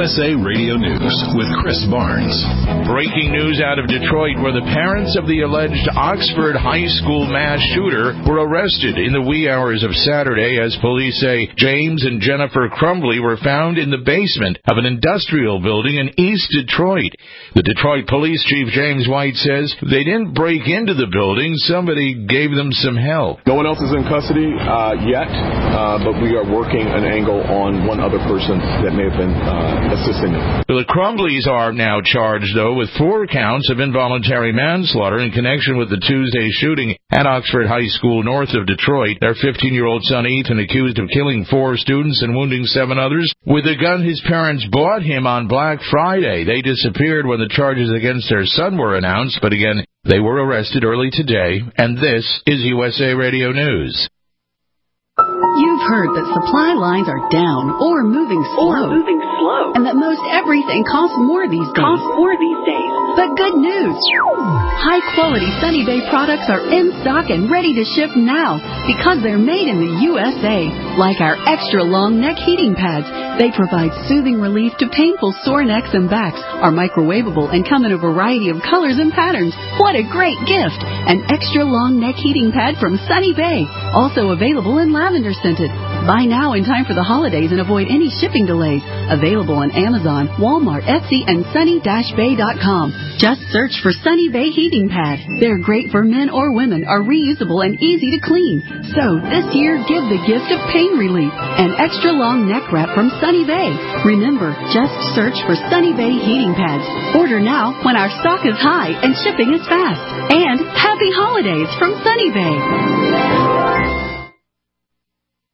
USA Radio News with Chris Barnes. Breaking news out of Detroit, where the parents of the alleged Oxford High School mass shooter were arrested in the wee hours of Saturday as police say James and Jennifer Crumbley were found in the basement of an industrial building in East Detroit. The Detroit Police Chief James White says they didn't break into the building. Somebody gave them some help. No one else is in custody yet, but we are working an angle on one other person that may have been assisting them. The Crumbleys are now charged, though, with 4 counts of involuntary manslaughter in connection with the Tuesday shooting at Oxford High School north of Detroit. Their 15-year-old son Ethan accused of killing 4 students and wounding 7 others with a gun his parents bought him on Black Friday. They disappeared when the charges against their son were announced, but again, they were arrested early today, and this is USA Radio News. You've heard that supply lines are down or moving slow, and that most everything costs more these days. But good news! High-quality Sunny Bay products are in stock and ready to ship now because they're made in the USA. Like our extra-long neck heating pads, they provide soothing relief to painful sore necks and backs, are microwavable and come in a variety of colors and patterns. What a great gift! An extra-long neck heating pad from Sunny Bay, also available in lavender scented. Buy now in time for the holidays and avoid any shipping delays. Available on Amazon, Walmart, Etsy, and sunny-bay.com. Just search for Sunny Bay Heating Pad. They're great for men or women, are reusable and easy to clean. So this year, give the gift of pain relief. An extra long neck wrap from Sunny Bay. Remember, just search for Sunny Bay Heating Pads. Order now when our stock is high and shipping is fast. And happy holidays from Sunny Bay.